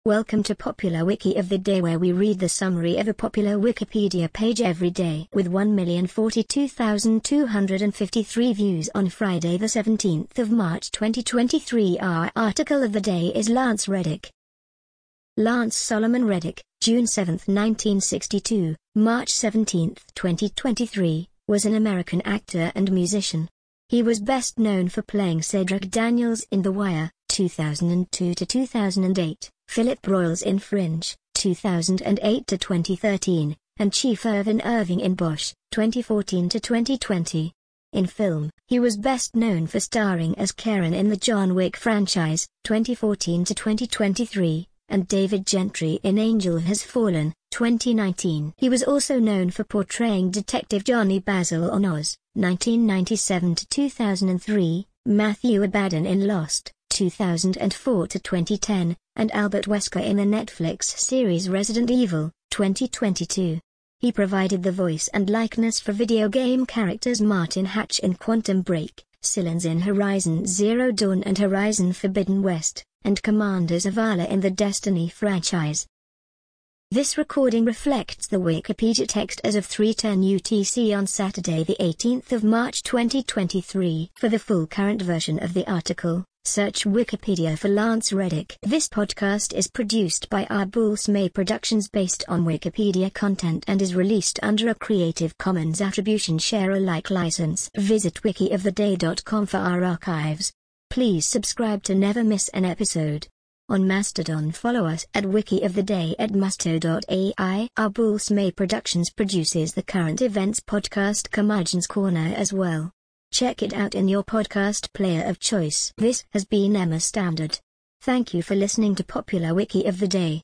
Welcome to Popular Wiki of the Day, where we read the summary of a popular Wikipedia page every day. With 1,042,253 views on Friday the 17th of March 2023, our article of the day is Lance Reddick. Lance Solomon Reddick, June 7, 1962, March 17, 2023, was an American actor and musician. He was best known for playing Cedric Daniels in The Wire, 2002 to 2008, Philip Broyles in Fringe, 2008 to 2013, and Chief Irvin Irving in Bosch, 2014 to 2020. In film, he was best known for starring as Karen in the John Wick franchise, 2014 to 2023, and David Gentry in Angel Has Fallen, 2019. He was also known for portraying Detective Johnny Basil on Oz, 1997 to 2003, Matthew Abaddon in Lost, 2004 to 2010, and Albert Wesker in the Netflix series Resident Evil, 2022. He provided the voice and likeness for video game characters Martin Hatch in Quantum Break, Sylens in Horizon Zero Dawn and Horizon Forbidden West, and Commander Zavala in the Destiny franchise. This recording reflects the Wikipedia text as of 3:10 UTC on Saturday the 18th of March 2023. For the full current version of the article, search Wikipedia for Lance Reddick. This podcast is produced by Abul Smay Productions based on Wikipedia content and is released under a Creative Commons Attribution Share Alike license. Visit wikioftheday.com for our archives. Please subscribe to never miss an episode. On Mastodon, follow us at Wiki of the Day at masto.ai. Abul Smay Productions produces the current events podcast Curmudgeon's Corner as well. Check it out in your podcast player of choice. This has been Emma Standard. Thank you for listening to Popular Wiki of the Day.